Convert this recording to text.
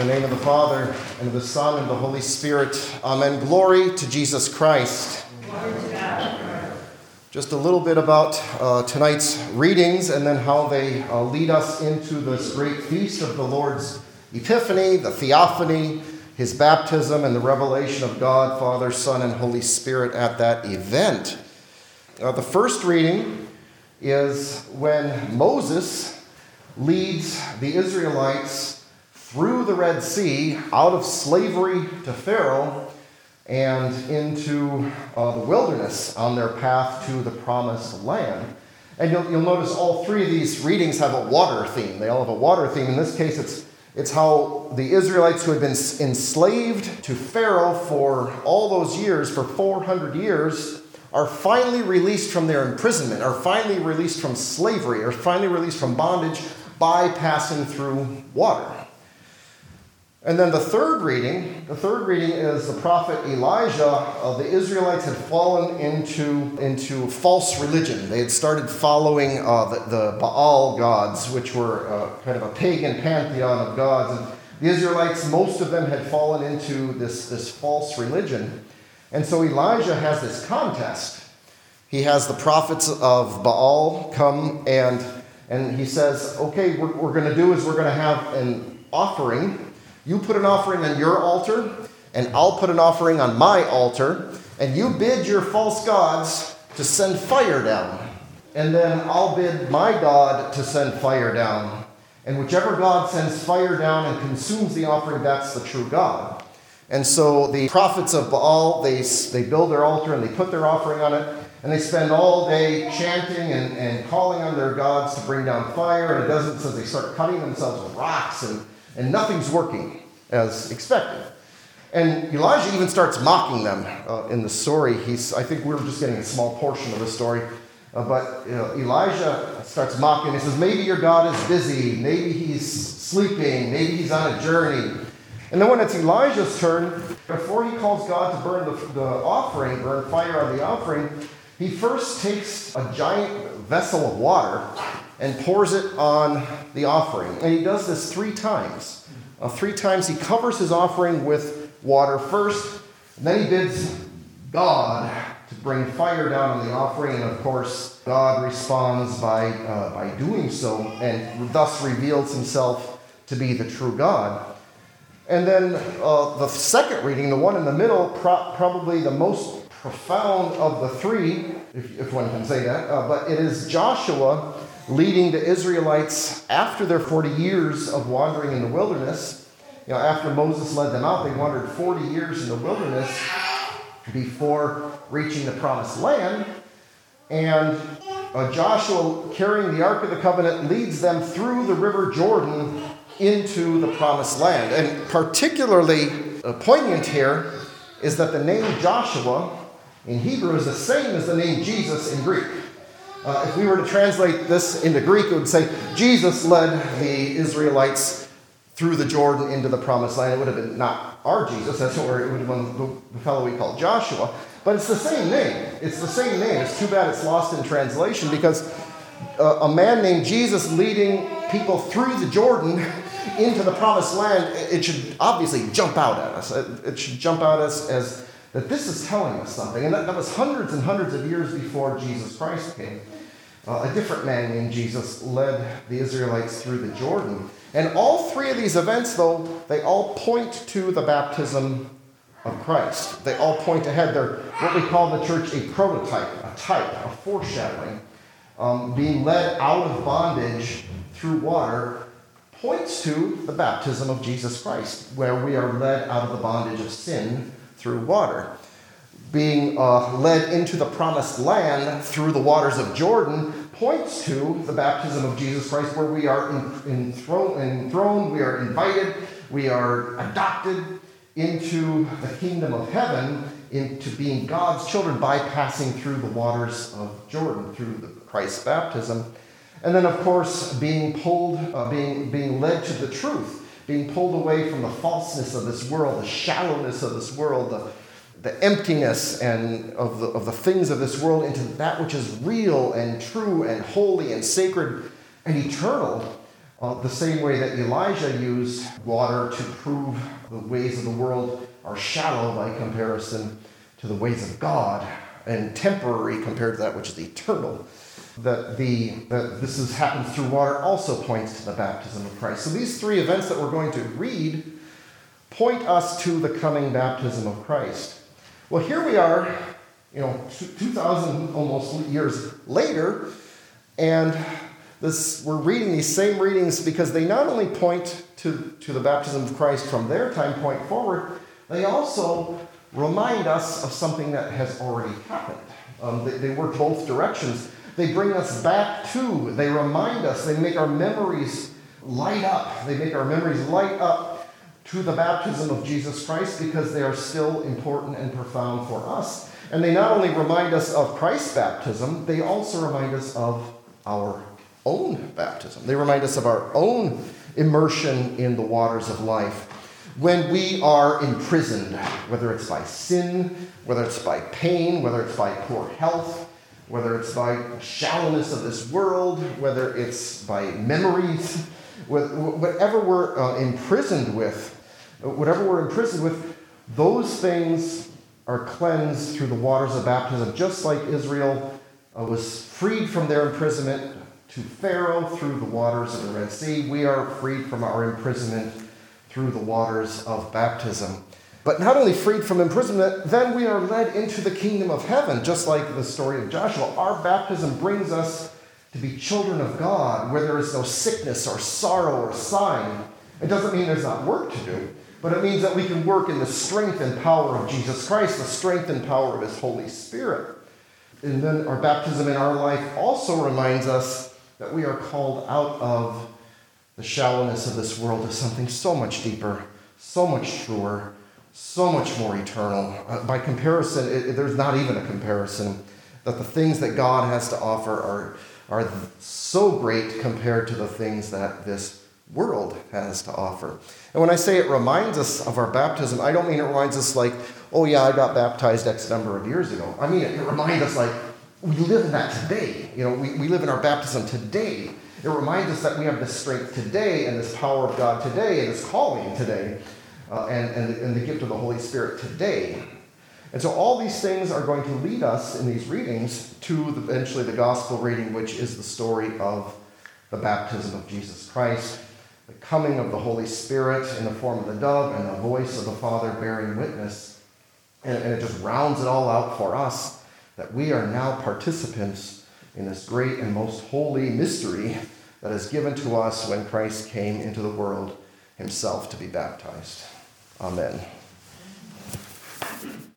In the name of the Father, and of the Son, and of the Holy Spirit. Amen. Glory to Jesus Christ. Just a little bit about tonight's readings and then how they lead us into this great feast of the Lord's Epiphany, the Theophany, his baptism, and the revelation of God, Father, Son, and Holy Spirit at that event. The first reading is when Moses leads the Israelites through the Red Sea, out of slavery to Pharaoh, and into the wilderness on their path to the Promised Land. And you'll notice all three of these readings have a water theme. They all have a water theme. In this case, it's how the Israelites who had been enslaved to Pharaoh for all those years, for 400 years, are finally released from their imprisonment, are finally released from slavery, are finally released from bondage by passing through water. And then the third reading is the prophet Elijah. The Israelites had fallen into false religion. They had started following the Baal gods, which were kind of a pagan pantheon of gods. And the Israelites, most of them had fallen into this false religion. And so Elijah has this contest. He has the prophets of Baal come and he says, okay, what we're going to do is we're going to have an offering. You put an offering on your altar, and I'll put an offering on my altar, and you bid your false gods to send fire down. And then I'll bid my God to send fire down. And whichever God sends fire down and consumes the offering, that's the true God. And so the prophets of Baal, they build their altar and they put their offering on it, and they spend all day chanting and calling on their gods to bring down fire, and it doesn't, so they start cutting themselves with rocks, and nothing's working as expected. And Elijah even starts mocking them in the story. I think we're just getting a small portion of the story. But Elijah starts mocking. He says, maybe your God is busy. Maybe he's sleeping. Maybe he's on a journey. And then when it's Elijah's turn, before he calls God to burn burn fire on the offering, he first takes a giant vessel of water and pours it on the offering. And he does this 3 times. 3 times he covers his offering with water first, and then he bids God to bring fire down on the offering, and of course God responds by doing so, and thus reveals himself to be the true God. And then the second reading, the one in the middle, probably the most profound of the 3, if one can say that, but it is Joshua leading the Israelites after their 40 years of wandering in the wilderness. After Moses led them out, they wandered 40 years in the wilderness before reaching the Promised Land. And Joshua, carrying the Ark of the Covenant, leads them through the River Jordan into the Promised Land. And particularly poignant here is that the name Joshua in Hebrew is the same as the name Jesus in Greek. If we were to translate this into Greek, it would say Jesus led the Israelites through the Jordan into the Promised Land. It would have been not our Jesus. That's what it would have been the fellow we call Joshua. But it's the same name. It's the same name. It's too bad it's lost in translation, because a man named Jesus leading people through the Jordan into the Promised Land, it should obviously jump out at us. It should jump out at us as that this is telling us something. And that was hundreds and hundreds of years before Jesus Christ came. A different man named Jesus led the Israelites through the Jordan. And all 3 of these events, though, they all point to the baptism of Christ. They all point ahead. They're what we call in the church a prototype, a type, a foreshadowing. Being led out of bondage through water points to the baptism of Jesus Christ, where we are led out of the bondage of sin through water. Being led into the Promised Land through the waters of Jordan points to the baptism of Jesus Christ, where we are enthroned, we are invited, we are adopted into the kingdom of heaven, into being God's children by passing through the waters of Jordan, through the Christ's baptism. And then, of course, being led to the truth, being pulled away from the falseness of this world, the shallowness of this world, the emptiness and of the things of this world into that which is real and true and holy and sacred and eternal. The same way that Elijah used water to prove the ways of the world are shallow by comparison to the ways of God, and temporary compared to that which is eternal. That this happens through water also points to the baptism of Christ. So these three events that we're going to read point us to the coming baptism of Christ. Well, here we are, 2,000 almost years later, and we're reading these same readings because they not only point to the baptism of Christ from their time point forward, they also remind us of something that has already happened. They work both directions. They bring us back to, they remind us, they make our memories light up. They make our memories light up to the baptism of Jesus Christ because they are still important and profound for us. And they not only remind us of Christ's baptism, they also remind us of our own baptism. They remind us of our own immersion in the waters of life. When we are imprisoned, whether it's by sin, whether it's by pain, whether it's by poor health, whether it's by shallowness of this world, whether it's by memories, whatever we're imprisoned with, those things are cleansed through the waters of baptism, just like Israel was freed from their imprisonment to Pharaoh through the waters of the Red Sea. We are freed from our imprisonment through the waters of baptism. But not only freed from imprisonment, then we are led into the kingdom of heaven, just like the story of Joshua. Our baptism brings us to be children of God, where there is no sickness or sorrow or sighing. It doesn't mean there's not work to do, but it means that we can work in the strength and power of Jesus Christ, the strength and power of his Holy Spirit. And then our baptism in our life also reminds us that we are called out of the shallowness of this world to something so much deeper, so much truer, so much more eternal. By comparison, there's not even a comparison, that the things that God has to offer are so great compared to the things that this world has to offer. And when I say it reminds us of our baptism, I don't mean it reminds us like, oh yeah, I got baptized X number of years ago. I mean, it reminds us like, we live in that today. We live in our baptism today. It reminds us that we have this strength today and this power of God today and this calling today and the gift of the Holy Spirit today. And so all these things are going to lead us in these readings to eventually the gospel reading, which is the story of the baptism of Jesus Christ, the coming of the Holy Spirit in the form of the dove and the voice of the Father bearing witness. And it just rounds it all out for us that we are now participants in this great and most holy mystery that is given to us when Christ came into the world himself to be baptized. Amen.